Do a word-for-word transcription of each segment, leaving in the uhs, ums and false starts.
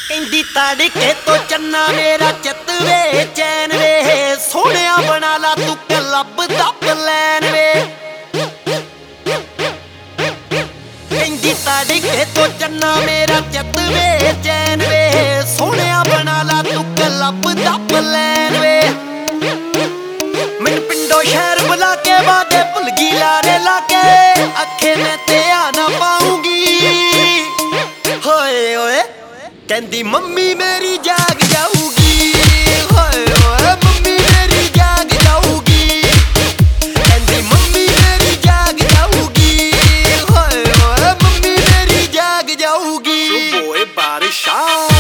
ਕਹਿੰਦੀ ਤੜਕੇ ਤੋਂ ਚੰਨਾ ਮੇਰਾ ਚਿੱਤ ਵੇ ਚੈਨ ਵੇ ਸੋਹਣਿਆ ਬਣਾ ਲਾ ਤੂੰ ਕਲੱਬ ਦਾ ਪਲਾਨ ਵੇ। ਕਹਿੰਦੀ ਤੜਕੇ ਤੋਂ ਚੰਨਾ ਮੇਰਾ ਚਿੱਤ ਵੇ ਚੈਨ ਵੇ ਸੋਹਣਿਆ ਬਣਾ ਲਾ ਤੂੰ ਕਲੱਬ ਦਾ ਪਲਾਨ ਵੇ। ਮੈਨੂੰ ਪਿੰਡੋਂ ਸ਼ਹਿਰ ਬੁਲਾ ਕੇ ਵਾਦੇ ਭੁੱਲ ਗਈ ਲਾਰੇ ਲਾ ਕੇ ਅੱਖੇ ਮੈਂ ਤੇ ਆ ਨਾ ਪਾਉਂਗੀ ਹੋਏ ਹੋਏ। ਕਹਿੰਦੀ ਮੰਮੀ ਮੇਰੀ ਜਾਗ ਜਾਊਗੀ ਹੋਏ ਹੋਏ ਮੰਮੀ ਮੇਰੀ ਜਾਗ ਜਾਊਗੀ। ਕਹਿੰਦੀ ਮੰਮੀ ਮੇਰੀ ਜਾਗ ਜਾਊਗੀ ਹੋਏ ਹੋਏ ਮੰਮੀ ਮੇਰੀ ਜਾਗ ਜਾਊਗੀ। ਓਏ ਬਾਰਿਸ਼ਾਂ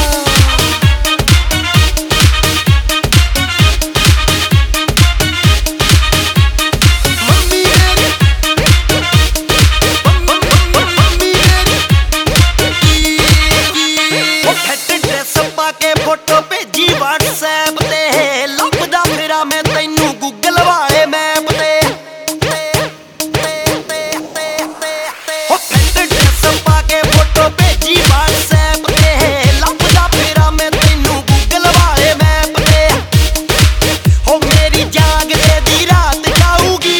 ਫੋਟੋ ਭੇਜੀ WhatsApp ਤੇ ਲੱਭਦਾ ਫਿਰਾਂ ਮੈਂ ਤੈਨੂੰ Google ਵਾਲੇ ਮੈਪ ਤੇ। ਹੋ ਫੈਂਟ ਡਰੈਸ ਪਾ ਕੇ ਫੋਟੋ ਭੇਜੀ WhatsApp ਤੇ ਲੱਭਦਾ ਫਿਰਾਂ ਮੈਂ ਤੈਨੂੰ Google ਵਾਲੇ ਮੈਪ ਤੇ। ਹੋ ਮੇਰੀ ਜਾਗਦੇ ਦੀ ਰਾਤ ਜਾਊਗੀ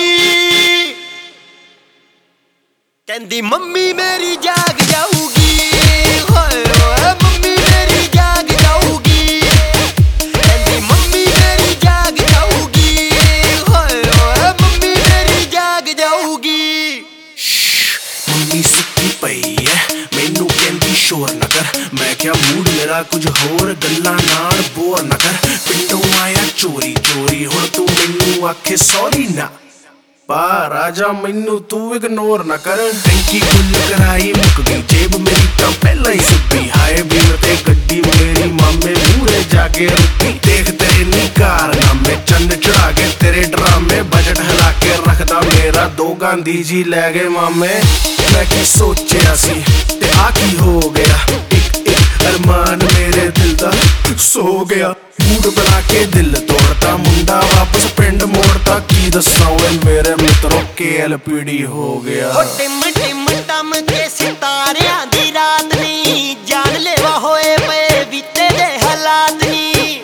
ਕਹਿੰਦੀ ਮੰਮੀ ਮੇਰੀ ਜਾਗ ਜਾਊਗੀ ਹੋਏ ਹੋਏ ਮੰਮੀ ਮੇਰੀ ਜਾਗ ਜਾਊਗੀ। ਕਹਿੰਦੀ ਮੰਮੀ ਮੇਰੀ ਜਾਗ ਜਾਊਗੀ ਹੋਏ ਹੋਏ ਮੰਮੀ ਮੇਰੀ ਜਾਗ ਜਾਊਗੀ। ਮੰਮੀ ਸੁੱਤੀ ਪਈ ਐ ਮੈਨੂੰ ਕਹਿੰਦੀ ਸ਼ੋਰ ਨਾ ਕਰ। ਮੈਂ ਕਿਹਾ ਮੂਡ ਮੇਰਾ ਕੁਝ ਹੋਰ ਗੱਲਾਂ ਨਾਲ ਬੋਰ ਨਾ ਕਰ। ਪਿੰਡੋਂ ਆਇਆ ਚੋਰੀ ਚੋਰੀ ਹੁਣ ਤੂੰ ਮੈਨੂੰ ਆਖੇ ਸੌਰੀ ਨਾ ਪਾ ਰਾਜਾ ਮੈਨੂੰ ਤੂੰ ਇਗਨੋਰ ਨਾ ਕਰ। ਟੈਂਕੀ ਫੁੱਲ ਕਰਾਈ ਮੁੱਕ ਗਈ ਜੇਬ ਮੇਰੀ ਤਾਂ ਪਹਿਲਾਂ ਹੀ ਸੁੱਤੀ। ਹਾਏ ਵੀਰ ਤੇ ਗੱਡੀ ਮੇਰੀ ਮਾਮੇ ਮੂਹਰੇ ਜਾ ਕੇ ਰੁਕੀ। ਦੇਖ ਤੇਰੇ ਨੀ ਕਾਰਨਾਮੇ ਚੰਨ ਚੜਾ ਕੇ ਤੇਰੇ ਡਰਾਮੇ ਬਜਟ ਹਿਲਾ ਕੇ ਰੱਖਦਾ ਮੇਰਾ ਦੋ ਗਾਂਧੀ ਜੀ ਲੈ ਗਏ ਮਾਮੇ। ਮੈਂ ਕੀ ਸੋਚਿਆ ਸੀ ਤੇ ਆ ਕੀ ਹੋ ਗਿਆ ਇੱਕ ਇੱਕ ਅਰਮਾਨ ਮੇਰੇ ਦਿਲ ਦਾ ਸੋ ਗਿਆ। ਮੂਡ ਬਣਾ ਕੇ ਦਿਲ ਤੋੜਤਾ ਮੁੰਡਾ ਵਾਪਸ ਪਿੰਡ ਮੋੜਤਾ। ਕੀ ਦੱਸਾਂ ਓਏ ਮੇਰੇ ਮਿੱਤਰੋ ਕੇ ਐਲ ਪੀ ਡੀ ਹੋ ਗਿਆ। ਹੋ ਟਿਮ ਟਿਮ ਟਮ ਕੇ ਸਿਤਾਰਿਆਂ ਦੀ ਰਾਤ ਨੀ ਜਾਨ ਲੈਵਾ ਹੋਏ ਪਏ ਬੀਤੇ ਦੇ ਹਾਲਾਤ ਨੀ।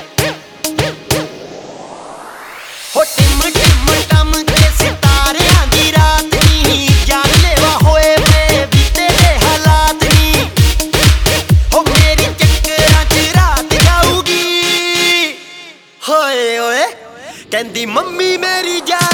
ਹੋ ਟਿਮ ਟਿਮ ਟਮ ਕੇ ਸਿਤਾਰਿਆਂ ਦੀ ਰਾਤ ਨੀ ਜਾਨ ਲੈਵਾ ਹੋਏ ਪਏ ਬੀਤੇ ਦੇ ਹਾਲਾਤ ਨੀ। ਹੋ ਮੇਰੀ ਚੱਕਰਾਂ ਚ ਰਾਤ ਜਾਊਗੀ ਹੋਏ ਹੋਏ ਕਹਿੰਦੀ ਮੰਮੀ ਮੇਰੀ ਜਾ